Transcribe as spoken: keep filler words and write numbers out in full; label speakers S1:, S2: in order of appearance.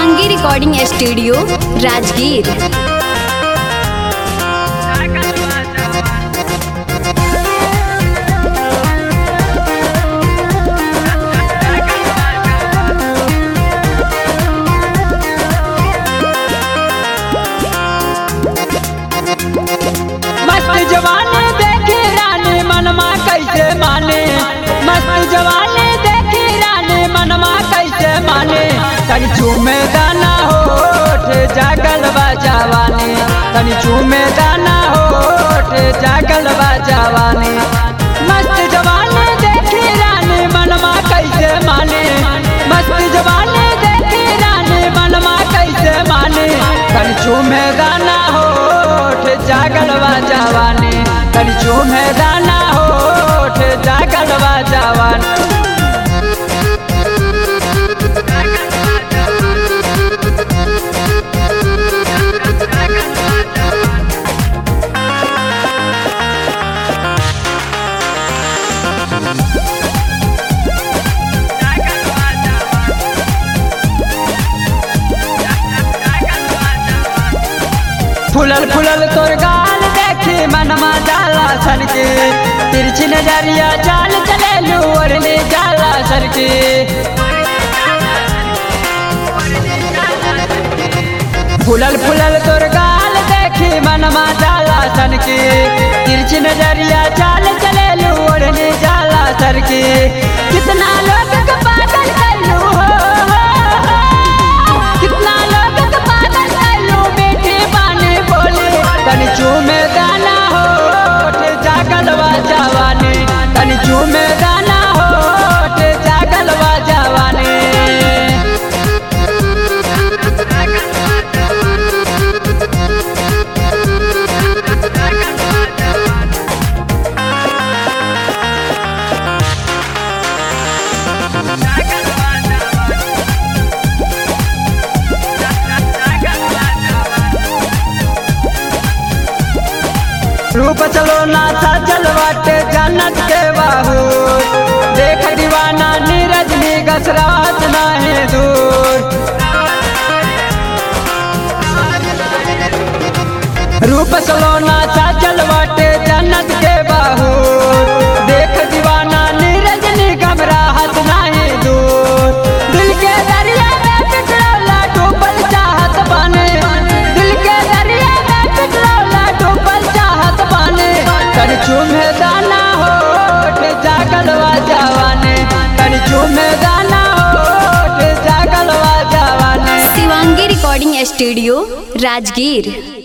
S1: Shivangi recording studio Rajgir.
S2: मस्त जवानी देखे रानी मनमा कैसे माने, मस्त जवानी देखे रानी मनमा कैसे माने। तनी चूमे दाना होठ जागल बा जवानी, तनी चूमे दाना होठ जागल बा जवानी। मस्त जवानी देखे रानी मनमा कैसे माने, मस्त जवानी देखे रानी मनमा कैसे माने। तनी चूमे दाना होठ जागल बा जवानी, तनी चूमे दाना होठ जागल बा जवानी। फुलल फुलल तोर गाल देखी मनमा जाला सनके, तिरछी नजरिया चाल चले लू ओढ़ने जाला सरके। फुलल फुलल तोर गाल देखी मनमा जाला सनके, तिरछी नजरिया चाल चले लू ओढ़ने जाला सरके। कितना लोग के पागल कैलू हो, कितना लोग के पागल कैलू बेटे बाने बोले। तनी चूमे दाना होठ जागल बा जवानी, तनी चूमे दाना होठ जागल बा जवानी। रूप चलो ना सजल बाटे जन्नत के बाहू, देख दीवाना नीरज नी गसरात नाही दूर। रूप चलो ना सजल बाटे जन्नत के बाहू, देख दीवाना नीरज नी घबराहट नाही दूर। दिल के दरिया में पिघलौला डूबल चाहत बने, दिल के दरिया में पिघलौला डूबल चाहत बने। तनी चूमे दाना होठ जागल बा जवानी, तनी चूमे दाना होठ जागल बा जवानी।
S1: Shivangi recording studio Rajgir.